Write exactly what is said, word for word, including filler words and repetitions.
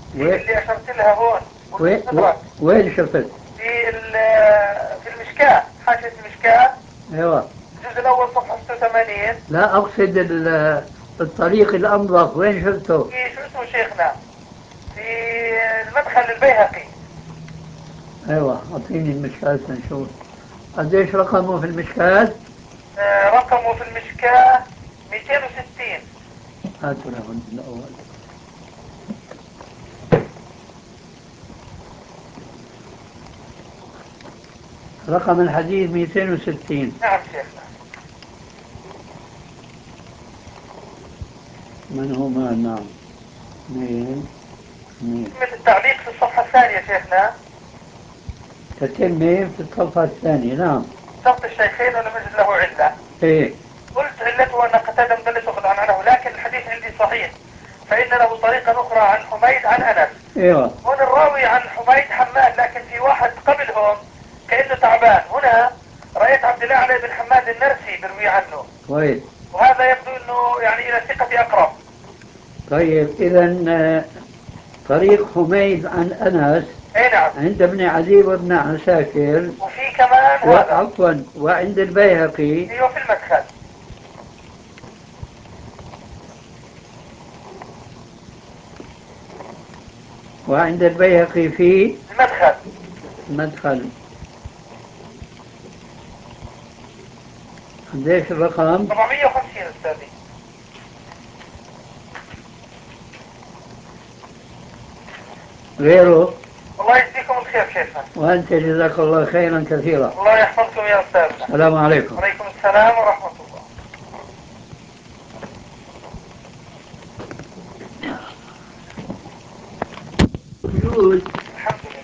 اللي أشرت لها هون وين وين شفت؟ في في المشكاة، حاشية المشكاة. ايوه الجزء الأول صفحة ستة وثمانين. لا أقصد الطريق الأنظف وين شفته؟ في شو اسمه شيخنا؟ في المدخل البيهقي. ايوه اعطيني المشكاة نشوف. قديش رقمه في المشكاة؟ آه رقمه في المشكاة مئتين وستين. هاتوا له الأول. رقم الحديث مئتين وستين. نعم شيخنا. من هما؟ نعم اثنين اثنين. مثل التعليق في الصفحة الثانية شيخنا. تتمة في الصفحة الثانية. نعم. شرط الشيخين ولم يجد له علة. ايه. قلت علته أن قتادة مدلس وقد عن عنه، لكن الحديث عندي صحيح، فإن له طريقة أخرى عن حميد عن أنس. ايوه. هون الراوي عن حميد حماد، لكن في واحد قبلهم كأنه تعبان. هنا رأيت عبد الله علي بن حماد النرسي بروي عنه. كويس. وهذا يبدو أنه يعني إلى الثقة أقرب. طيب إذا طريق حميد عن أنس. أي نعم. عند ابن عدي وابن عساكر. وفي كمان هذا. وعفوا وعند البيهقي. ايوه في المدخل. وعند البيهقي في المدخل. المدخل. قديش الرقم؟ أربعمئة وخمسين أستاذي. غيره. الله يجزيكم الخير شيخنا. وأنت جزاك الله خيرا كثيرا. الله يحفظكم يا أستاذنا. السلام عليكم. وعليكم السلام ورحمة الله.